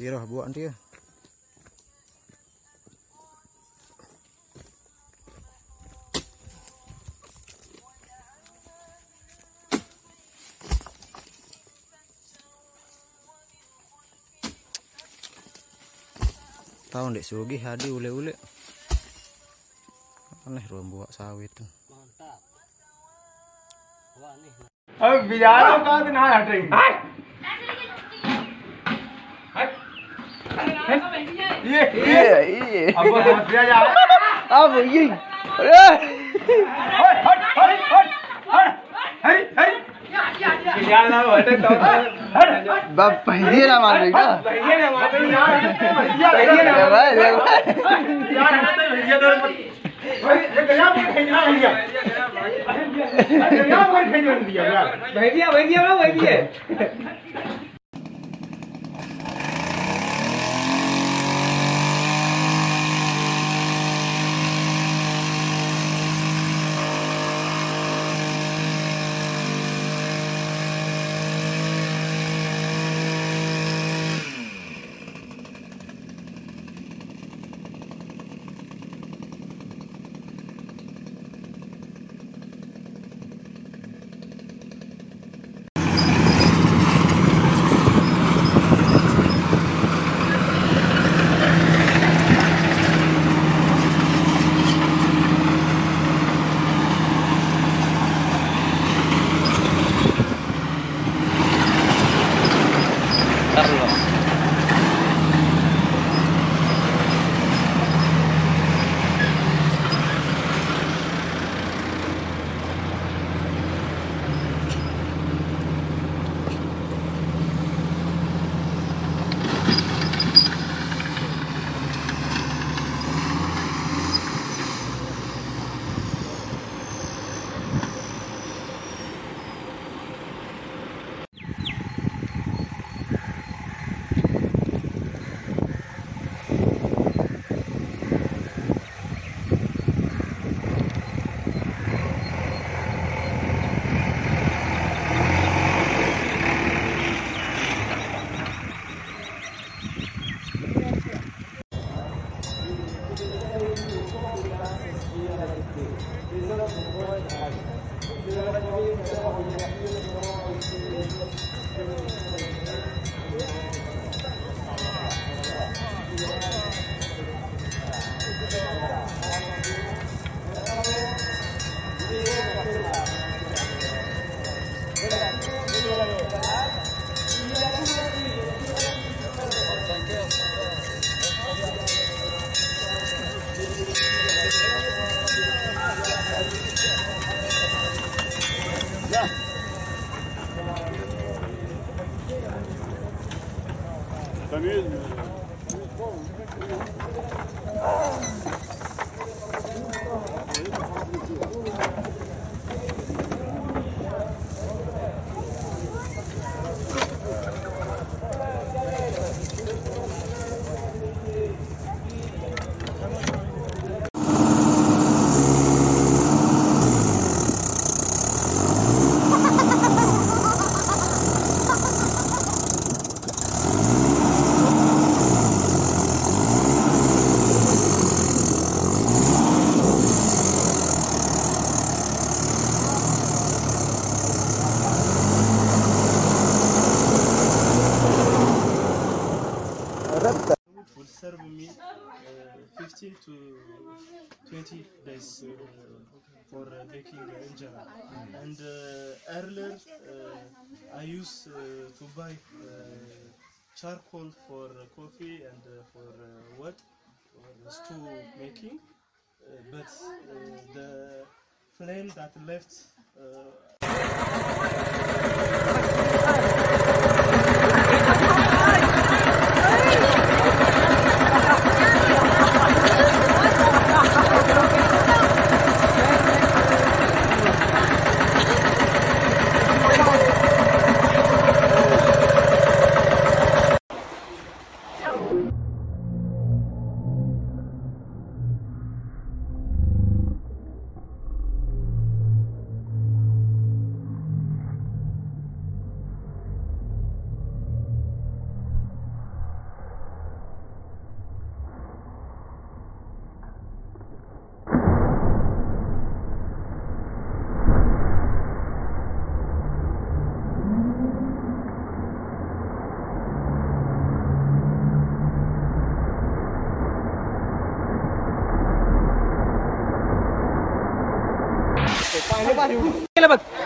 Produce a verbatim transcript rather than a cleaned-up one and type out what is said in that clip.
Piro buat dia. Tahu ndek sugi hadi ule-ule. Aneh ruang buat sawit. Mantap. Wah nih. अब बियारों का दिन हाँ हटेंगे ये ये ये अब वो दिया जा अब ये हट हट हट हट हट हट बियार ना हटे तो हट बाप पहले ना मार देगा भैया ने मार दिया भैया ने भाई देख भाई यार हटते भैया दौड़ भाई ये गया मुझे भेजना भैया गया मुझे भेजने दिया यार भैया भैया ना भैया Would serve me uh, fifteen to twenty days uh, for uh, baking uh, injera. And uh, earlier uh, I used uh, to buy uh, charcoal for uh, coffee and uh, for uh, what for stew making, uh, but uh, the flame that left. Uh, केलं बघ